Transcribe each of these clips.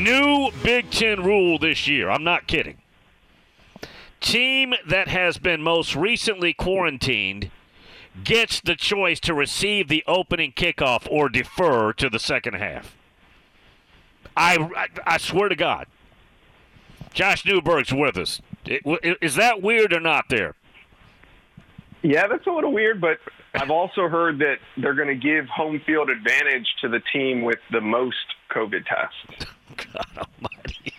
New Big Ten rule this year. I'm not kidding. Team that has been most recently quarantined gets the choice to receive the opening kickoff or defer to the second half. I swear to God. Josh Newberg's with us. Is that weird or not there? Yeah, that's a little weird, but I've also heard that they're going to give home field advantage to the team with the most COVID tests. God almighty.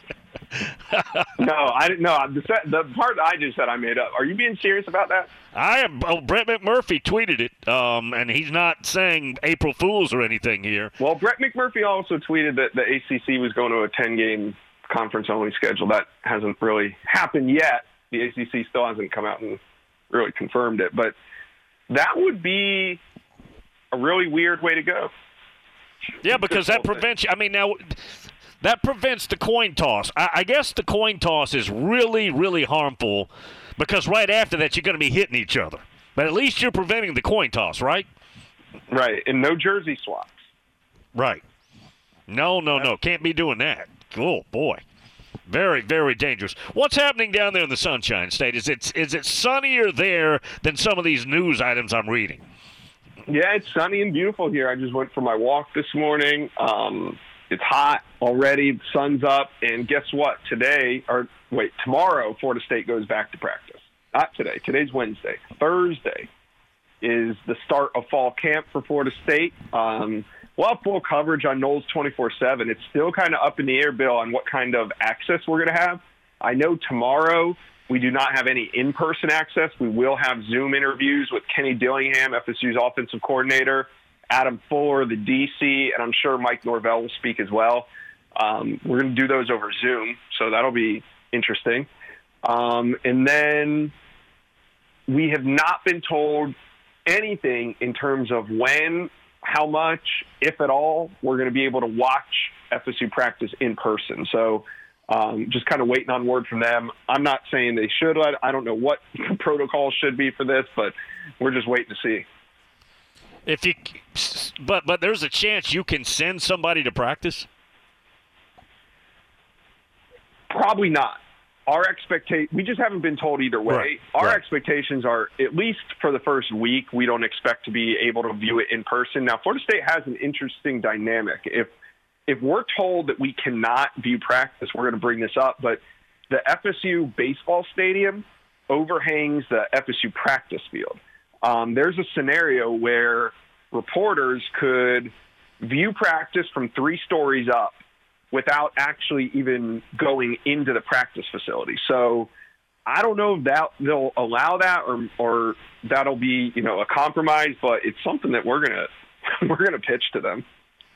No, I didn't know. The part I just said I made up. Are you being serious about that? I am. Brett McMurphy tweeted it, and he's not saying April Fools or anything here. Well, Brett McMurphy also tweeted that the ACC was going to a 10-game conference-only schedule. That hasn't really happened yet. The ACC still hasn't come out and really confirmed it. But that would be a really weird way to go. Yeah, because that prevents you. I mean, now that prevents the coin toss. I guess the coin toss is really, really harmful because right after that you're going to be hitting each other. But at least you're preventing the coin toss, right? Right, and no jersey swaps. Right. No. Can't be doing that. Oh, boy. Very, very dangerous. What's happening down there in the Sunshine State? Is it sunnier there than some of these news items I'm reading? Yeah, it's sunny and beautiful here. I just went for my walk this morning. It's hot already. The sun's up. And guess what? Tomorrow, Florida State goes back to practice. Not today. Today's Wednesday. Thursday is the start of fall camp for Florida State. We'll have full coverage on Noles 24/7. It's still kind of up in the air, Bill, on what kind of access we're going to have. I know tomorrow we do not have any in-person access. We will have Zoom interviews with Kenny Dillingham, FSU's offensive coordinator, Adam Fuller, the DC, and I'm sure Mike Norvell will speak as well. We're going to do those over Zoom, so that'll be interesting. And then we have not been told anything in terms of when, how much, if at all, we're going to be able to watch FSU practice in person. So just kind of waiting on word from them. I'm not saying they should. I don't know what the protocol should be for this, but we're just waiting to see. But there's a chance you can send somebody to practice? Probably not. We just haven't been told either way. Right. Our expectations are, at least for the first week, we don't expect to be able to view it in person. Now, Florida State has an interesting dynamic. If we're told that we cannot view practice, we're going to bring this up, but the FSU baseball stadium overhangs the FSU practice field. There's a scenario where reporters could view practice from 3 stories up without actually even going into the practice facility. So I don't know if they'll allow that or that'll be, a compromise, but it's something that we're gonna pitch to them.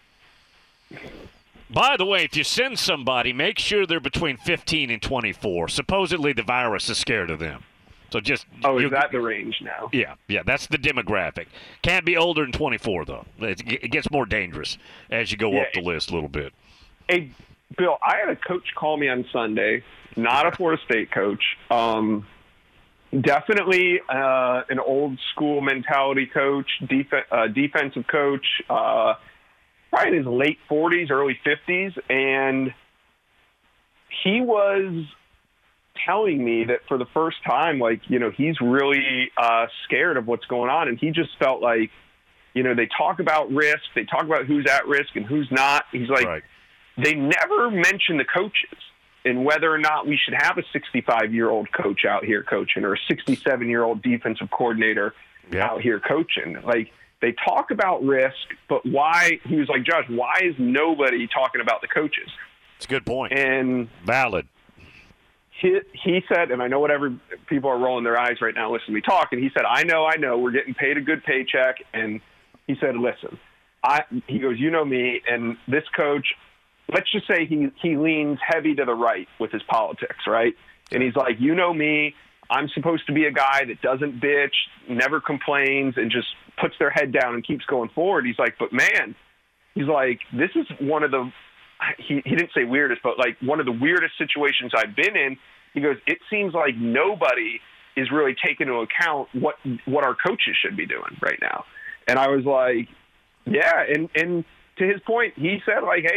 By the way, if you send somebody, make sure they're between 15 and 24. Supposedly the virus is scared of them. So just is that the range now? Yeah, that's the demographic. Can't be older than 24 though. It gets more dangerous as you go up the list a little bit. Hey, Bill, I had a coach call me on Sunday, not a Florida State coach. Definitely an old school mentality coach, defensive coach, probably in his late 40s, early 50s. And he was telling me that for the first time, he's really scared of what's going on. And he just felt like, they talk about risk. They talk about who's at risk and who's not. He's like, right. They never mention the coaches and whether or not we should have a 65-year-old coach out here coaching or a 67-year-old defensive coordinator out here coaching. They talk about risk, but why? He was like, Josh, why is nobody talking about the coaches? It's a good point. And valid. He said, and I know people are rolling their eyes right now listening to me talk, and he said, I know, we're getting paid a good paycheck. And he said, listen, he goes, you know me, and this coach, let's just say he leans heavy to the right with his politics, right? And he's like, you know me, I'm supposed to be a guy that doesn't bitch, never complains, and just puts their head down and keeps going forward. He's like, but man, he's like, this is one of the, he didn't say weirdest, but one of the weirdest situations I've been in. He goes, it seems like nobody is really taking into account what our coaches should be doing right now. And I was like, yeah. And to his point, he said, hey,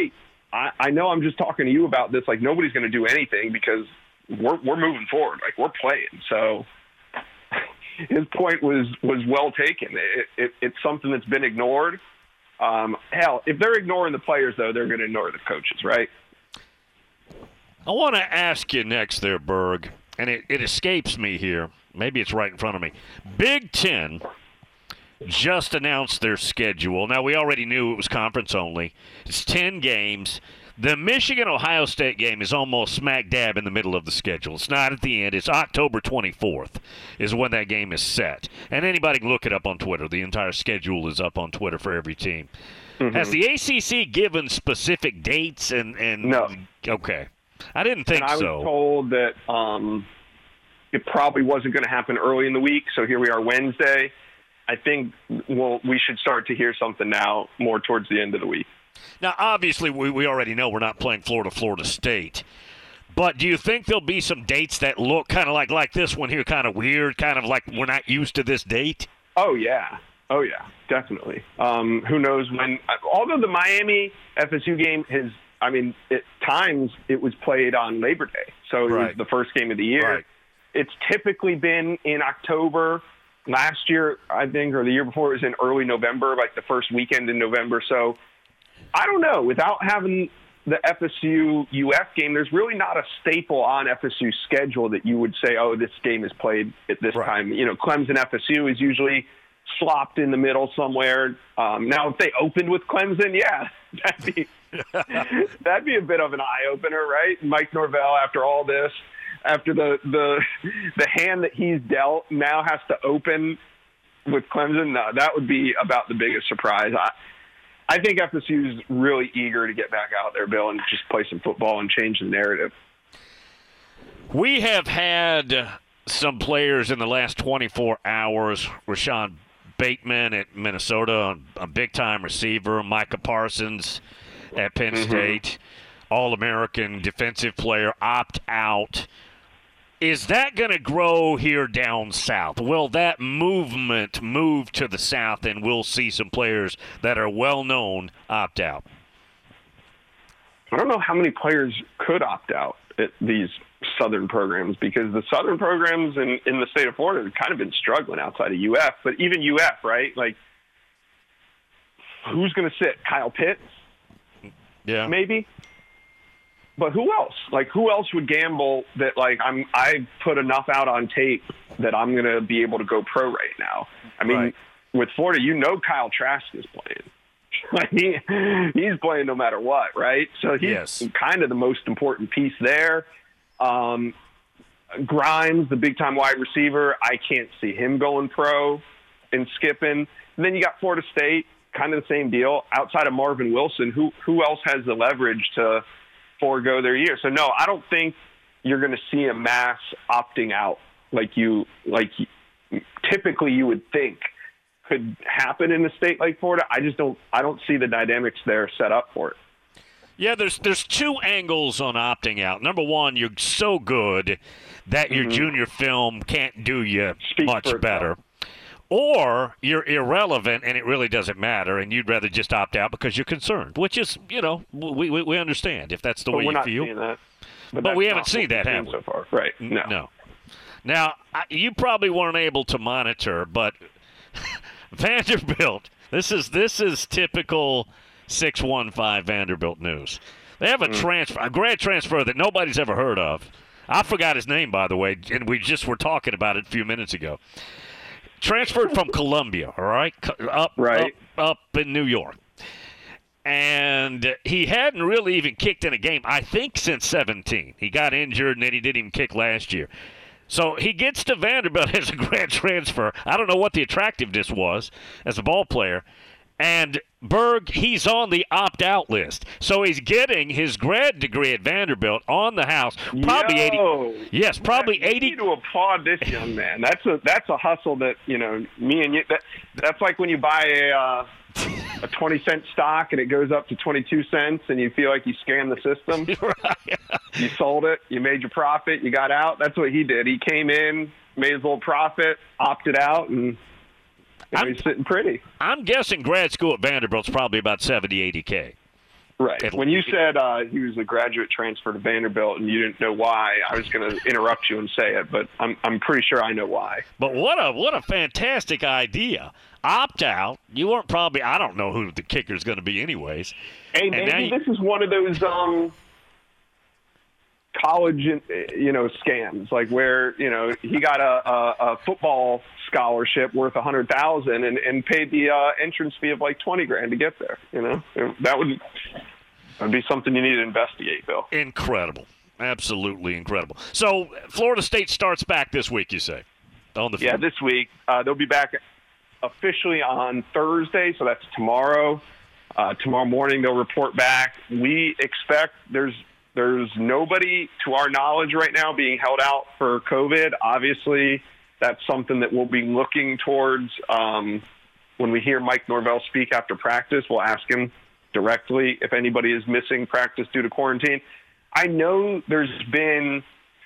I know I'm just talking to you about this. Like, nobody's going to do anything because we're moving forward. Like, we're playing. So his point was well taken. It's something that's been ignored. Hell, if they're ignoring the players, though, they're going to ignore the coaches, right? I want to ask you next there, Berg, and it escapes me here. Maybe it's right in front of me. Big Ten just announced their schedule. Now, we already knew it was conference only. It's 10 games. The Michigan-Ohio State game is almost smack dab in the middle of the schedule. It's not at the end. It's October 24th is when that game is set. And anybody can look it up on Twitter. The entire schedule is up on Twitter for every team. Mm-hmm. Has the ACC given specific dates? And No. Okay. I didn't think so. I was told that it probably wasn't going to happen early in the week, so here we are Wednesday. I think we should start to hear something now more towards the end of the week. Now, obviously, we already know we're not playing Florida State. But do you think there'll be some dates that look kind of like this one here, kind of weird, kind of like we're not used to this date? Oh, yeah, definitely. Who knows when – although the Miami FSU game has – I mean, at times it was played on Labor Day, so it was the first game of the year. Right. It's typically been in October. Last year, I think, or the year before, it was in early November, like the first weekend in November. So I don't know. Without having the FSU-UF game, there's really not a staple on FSU's schedule that you would say, oh, this game is played at this time. You know, Clemson-FSU is usually slopped in the middle somewhere. Now, if they opened with Clemson, yeah, that'd be a bit of an eye-opener, right? Mike Norvell, after all this, after the hand that he's dealt, now has to open with Clemson. No, that would be about the biggest surprise. I think FSU's really eager to get back out there, Bill, and just play some football and change the narrative. We have had some players in the last 24 hours. Rashad Bateman at Minnesota, a big-time receiver. Micah Parsons at Penn State, All-American defensive player, opt out. Is that going to grow here down south? Will that movement move to the south and we'll see some players that are well-known opt out? I don't know how many players could opt out at these southern programs because the southern programs in the state of Florida have kind of been struggling outside of UF. But even UF, right? Like, who's going to sit? Kyle Pitts? Yeah. Maybe? But who else? Like, who else would gamble that, like, I put enough out on tape that I'm going to be able to go pro right now? I mean, with Florida, you know Kyle Trask is playing. Like, he's playing no matter what, right? So he's kind of the most important piece there. Grimes, the big-time wide receiver, I can't see him going pro and skipping. And then you got Florida State, kind of the same deal. Outside of Marvin Wilson, who else has the leverage to forego their year? So no, I don't think you're going to see a mass opting out like typically you would think could happen in a state like Florida. I don't see the dynamics there set up for it. Yeah, there's two angles on opting out. Number one, you're so good that your junior film can't do you much better. Or you're irrelevant and it really doesn't matter, and you'd rather just opt out because you're concerned, which is, you know, we understand if that's the way you feel. We're not seeing that. But we haven't seen that, have we? So far. Right. No. Now, you probably weren't able to monitor, but Vanderbilt, this is typical 615 Vanderbilt news. They have a grad transfer that nobody's ever heard of. I forgot his name, by the way, and we just were talking about it a few minutes ago. Transferred from Columbia, all right? Up in New York. And he hadn't really even kicked in a game, I think, since 17. He got injured, and then he didn't even kick last year. So he gets to Vanderbilt as a grad transfer. I don't know what the attractiveness was as a ball player. And Berg, he's on the opt-out list. So he's getting his grad degree at Vanderbilt on the house. Probably 80. Yes, probably 80. You need to applaud this young man. That's a hustle that, you know, me and you, that's like when you buy a 20-cent stock and it goes up to 22 cents and you feel like you scammed the system. Right. You sold it, you made your profit, you got out. That's what he did. He came in, made his little profit, opted out, and he's sitting pretty. I'm guessing grad school at Vanderbilt's probably about $70,000, $80,000. Right. When you said he was a graduate transfer to Vanderbilt and you didn't know why, I was going to interrupt you and say it, but I'm pretty sure I know why. But what a fantastic idea. Opt out. You weren't probably – I don't know who the kicker is going to be anyways. Hey, maybe this is one of those college, scams, like where, he got a football scholarship worth $100,000 and paid the entrance fee of like $20,000 to get there. That would be something you need to investigate, Bill. Incredible. Absolutely incredible. So Florida State starts back this week, you say, on the field? Yeah, this week. They'll be back officially on Thursday, so that's tomorrow. Tomorrow morning they'll report back. We expect there's nobody, to our knowledge right now, being held out for COVID. Obviously, that's something that we'll be looking towards when we hear Mike Norvell speak after practice. We'll ask him directly if anybody is missing practice due to quarantine. I know there's been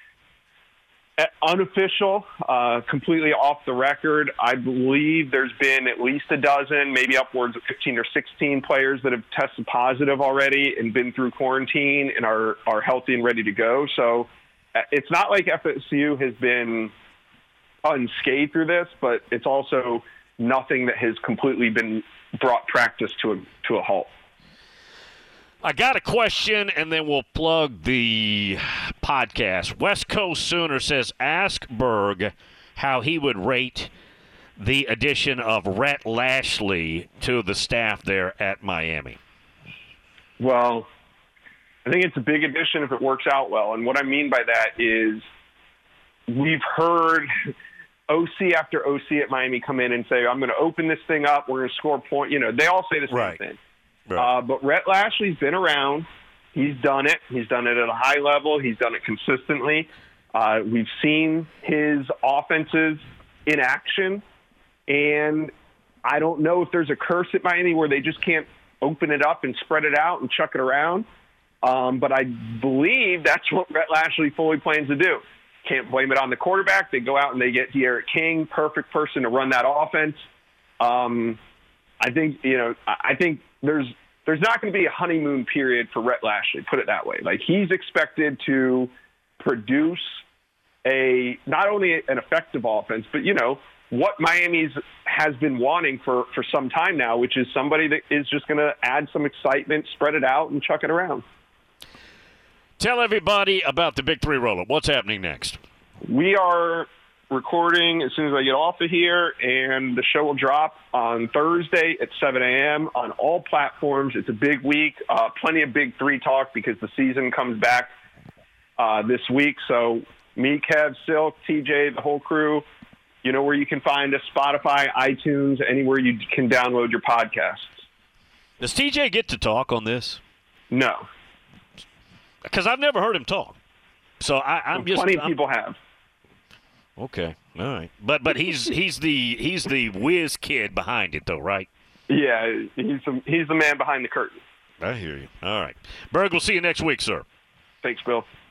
unofficial, completely off the record, I believe there's been at least a dozen, maybe upwards of 15 or 16 players that have tested positive already and been through quarantine and are healthy and ready to go. So it's not like FSU has been unscathed through this, but it's also nothing that has completely been brought practice to a halt. I got a question, and then we'll plug the podcast. West Coast Sooner says, ask Berg how he would rate the addition of Rhett Lashlee to the staff there at Miami. Well, I think it's a big addition if it works out well. And what I mean by that is we've heard OC after OC at Miami come in and say, I'm going to open this thing up, we're going to score points. They all say the same thing. Right. But Rhett Lashlee's been around. He's done it. He's done it at a high level. He's done it consistently. We've seen his offenses in action. And I don't know if there's a curse at Miami where they just can't open it up and spread it out and chuck it around. But I believe that's what Rhett Lashlee fully plans to do. Can't blame it on the quarterback. They go out and they get De'Aaron King, perfect person to run that offense. I think there's not going to be a honeymoon period for Rhett Lashlee, put it that way. Like, he's expected to produce not only an effective offense, but, what Miami's has been wanting for some time now, which is somebody that is just going to add some excitement, spread it out, and chuck it around. Tell everybody about the Big Three Roll-Up. What's happening next? We are recording as soon as I get off of here, and the show will drop on Thursday at 7 a.m. on all platforms. It's a big week, plenty of Big Three talk because the season comes back this week. So me, Kev, Silk, TJ, the whole crew, you know where you can find us: Spotify, iTunes, anywhere you can download your podcasts. Does TJ get to talk on this? No. Because I've never heard him talk. So plenty of people have. Okay, all right, but he's the whiz kid behind it, though, right? Yeah, he's the man behind the curtain. I hear you. All right, Berg, we'll see you next week, sir. Thanks, Bill.